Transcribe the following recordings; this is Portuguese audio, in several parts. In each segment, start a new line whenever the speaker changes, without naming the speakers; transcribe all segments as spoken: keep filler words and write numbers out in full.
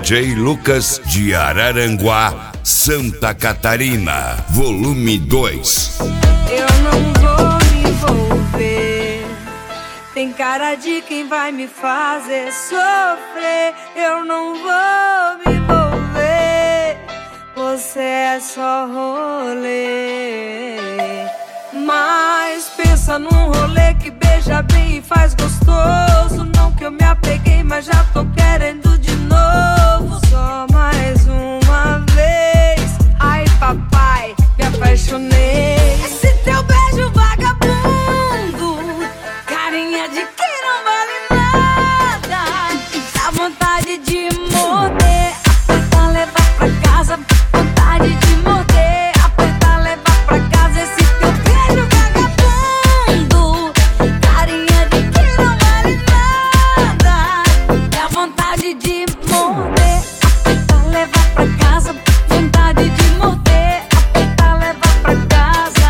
J Lucas de Araranguá, Santa Catarina, volume dois.
Eu não vou me envolver, tem cara de quem vai me fazer sofrer. Eu não vou me envolver, você é só rolê. Mas pensa num rolê que beija bem e faz gostoso. Não que eu me apeguei, mas já tô querendo de novo. Só mais uma vez. Ai papai, me apaixonei. Esse teu beijo vagabundo, carinha de quem não vale nada. Dá vontade de morder, apertar, levar pra casa. Vontade de morder, apertar, levar pra casa. Esse teu beijo vagabundo, carinha de quem não vale nada. Dá vontade de morder, apertar, levar pra casa. Vontade de morder, apertar, levar pra casa.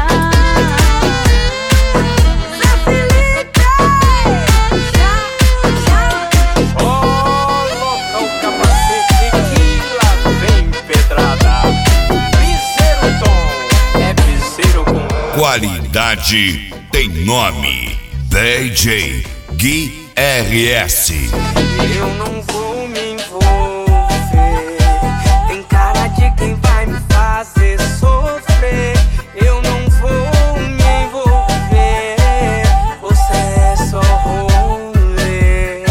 Zé Felipe, já, já.
Coloca o capacete que lá vem pedrada. Piseiro Tom, é piseiro com
Qualidade tem nome. D J Gui R S.
Eu não vou me envolver, tem cara de quem vai me fazer sofrer. Eu não vou me envolver, você é só rolê.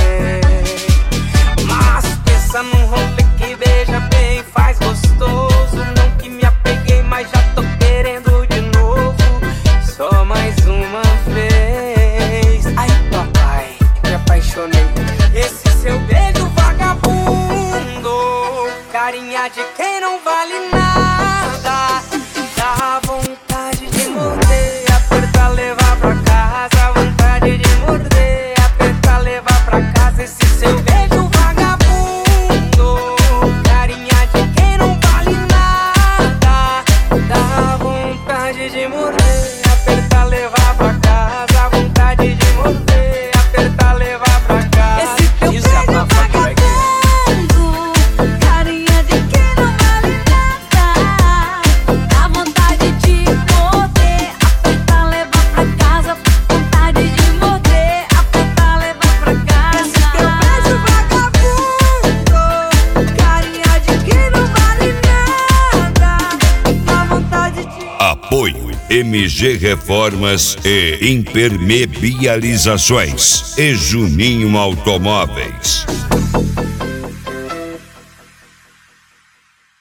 Mas pensa num rolê que beija bem e faz gostoso. Não que me apeguei, mas já tô querendo de novo. Só mais uma vez. Ai papai, me apaixonei. Esse seu beijo vagabundo, carinha de quem não vale nada. Dá vontade de morder, apertar, levar pra casa. Vontade de morder, apertar, levar pra casa. Esse seu beijo vagabundo, carinha de quem não vale nada. Dá vontade de morder, apertar, levar pra casa. Vontade de morder, apertar, levar pra casa.
Esse teu beijo vagabundo, carinha de quem não vale nada. Dá vontade de morder, apertar, levar pra casa. Vontade de morder, apertar, levar pra casa. Esse teu beijo vagabundo, carinha de quem não vale nada. Dá vontade de...
Apoio M G Reformas e Impermeabilizações e Juninho Automóveis.